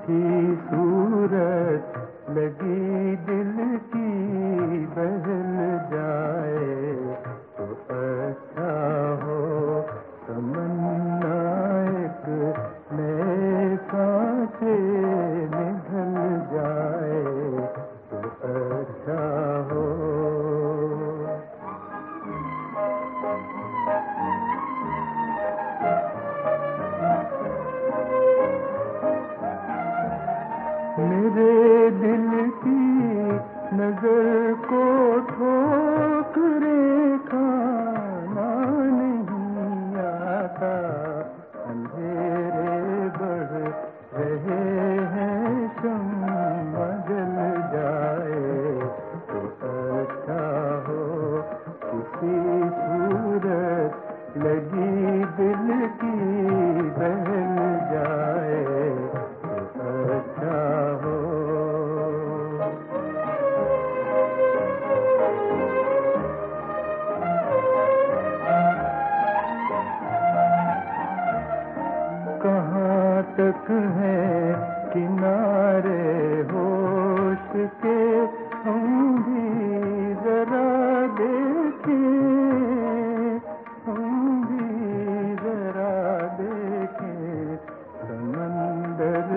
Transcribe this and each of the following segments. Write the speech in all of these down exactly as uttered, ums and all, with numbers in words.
की सूरत लगी दिल की बहल जाए तो अच्छा हो। तमन्ना एक नए सांचे में ढल जाए तो अच्छा हो। मेरे दिल की नजर को ठोकरे खाना नहीं आता। अंधेरे बढ़ रहे हैं, शम्मा जल जाए तो अच्छा हो। किसी सूरत लगी दिल की बहल जाए तो अच्छा हो। कहाँ तक है किनारे होश के, हम भी जरा देखें, हम भी जरा देखें। समंदर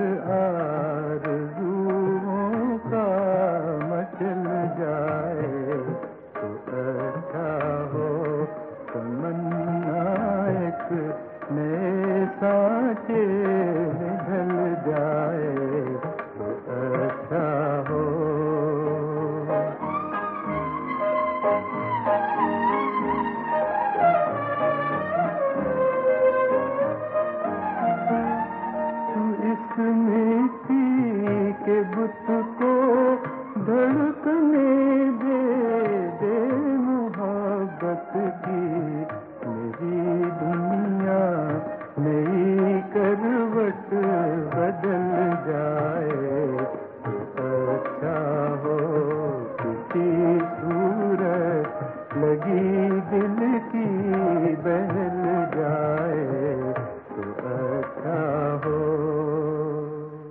आरज़ुओं का मचल जाए तो अच्छा हो। तमन्ना एक नए सांचे